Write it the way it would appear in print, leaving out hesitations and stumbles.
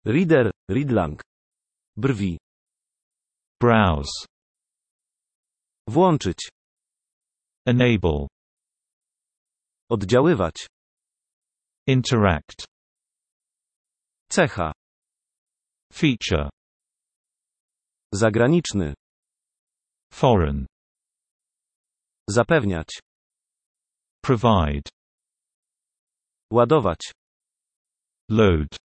Reader, readlang. Brwi. Browse. Włączyć. Enable. Oddziaływać. Interact. Cecha. Feature. Zagraniczny. Foreign. Zapewniać. Provide. Ładować. Load.